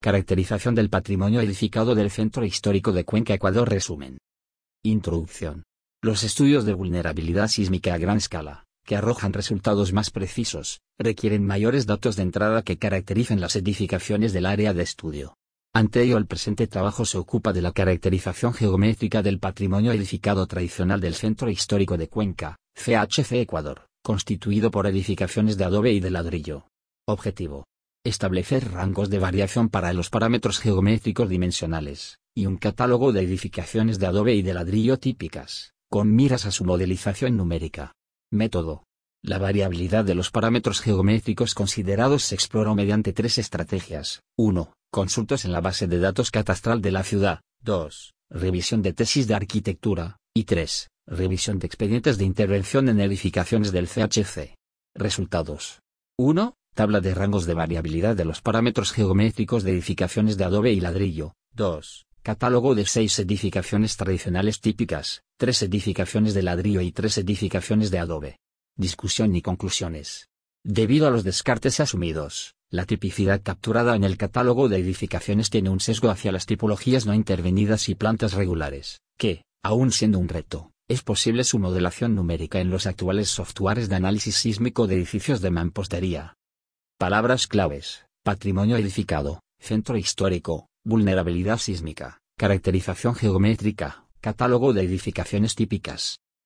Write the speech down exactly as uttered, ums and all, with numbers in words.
Caracterización del patrimonio edificado del Centro Histórico de Cuenca, Ecuador. Resumen. Introducción. Los estudios de vulnerabilidad sísmica a gran escala, que arrojan resultados más precisos, requieren mayores datos de entrada que caractericen las edificaciones del área de estudio. Ante ello, el presente trabajo se ocupa de la caracterización geométrica del patrimonio edificado tradicional del Centro Histórico de Cuenca, C H C Ecuador, constituido por edificaciones de adobe y de ladrillo. Objetivo: establecer rangos de variación para los parámetros geométricos dimensionales, y un catálogo de edificaciones de adobe y de ladrillo típicas, con miras a su modelización numérica. Método: la variabilidad de los parámetros geométricos considerados se exploró mediante tres estrategias. uno. Consultas en la base de datos catastral de la ciudad. dos. Revisión de tesis de arquitectura. Y tres. Revisión de expedientes de intervención en edificaciones del C H C. Resultados. uno. Tabla de rangos de variabilidad de los parámetros geométricos de edificaciones de adobe y ladrillo. dos. Catálogo de seis edificaciones tradicionales típicas, tres edificaciones de ladrillo y tres edificaciones de adobe. Discusión y conclusiones. Debido a los descartes asumidos, la tipicidad capturada en el catálogo de edificaciones tiene un sesgo hacia las tipologías no intervenidas y plantas regulares, que, aun siendo un reto, es posible su modelación numérica en los actuales softwares de análisis sísmico de edificios de mampostería. Palabras claves: patrimonio edificado, centro histórico, vulnerabilidad sísmica, caracterización geométrica, catálogo de edificaciones típicas.